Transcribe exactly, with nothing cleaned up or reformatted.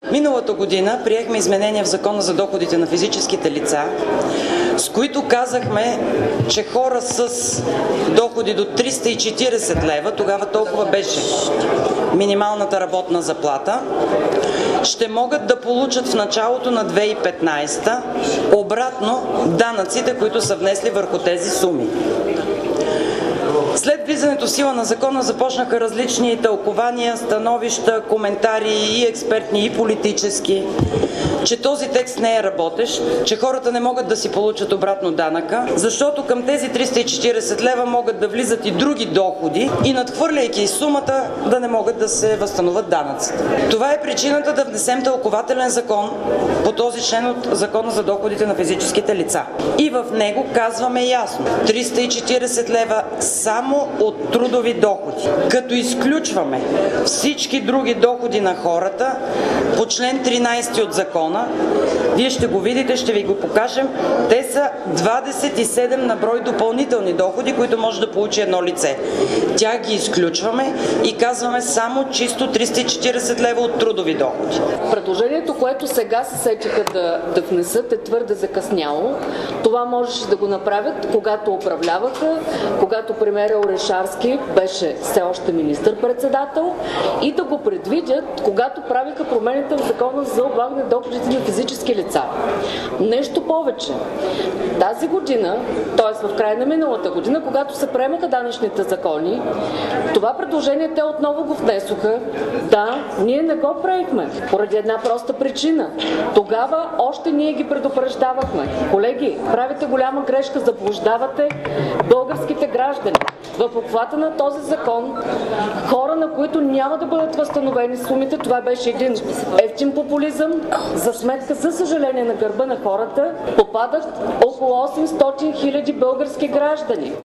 Миналата година приехме изменения в Закона за доходите на физическите лица, с които казахме, че хора с доходи до триста и четиридесет лева, тогава толкова беше минималната работна заплата, ще могат да получат в началото на две хиляди и петнадесета обратно данъците, които са внесли върху тези суми. След влизането в сила на закона започнаха различни тълкования, становища, коментари и експертни, и политически, че този текст не е работещ, че хората не могат да си получат обратно данъка, защото към тези триста и четиридесет лева могат да влизат и други доходи и надхвърляйки сумата да не могат да се възстановят данъците. Това е причината да внесем тълкователен закон по този член от Закона за доходите на физическите лица. И в него казваме ясно: триста и четиридесет лева само от трудови доходи, като изключваме всички други доходи на хората по член тринадесети от закона. Вие ще го видите, ще ви го покажем. Те са двадесет и седем на брой допълнителни доходи, които може да получи едно лице. Тях ги изключваме и казваме само чисто триста и четиридесет лева от трудови доходи. Предложението, което сега се сетиха да, да внесат, е твърде закъсняло. Това можеше да го направят, когато управляваха, когато премиерът Орешарски беше все още министър-председател, и да го предвидят, когато правиха промените в Закона за облагане доходите на физически лица. Нещо повече. Тази година, т.е. в края на миналата година, когато се приемаха данъчните закони, това предложение те отново го внесоха. Да, ние не го приехме, поради една проста причина. Тогава още ние ги предупреждавахме. Колеги, правите голяма грешка, заблуждавате българските граждани. В обхвата на този закон хора, на които няма да бъдат възстановени сумите, това беше един евтин популизъм, за сметка, за съжаление, на гърба на хората, попадат около осемстотин хиляди български граждани.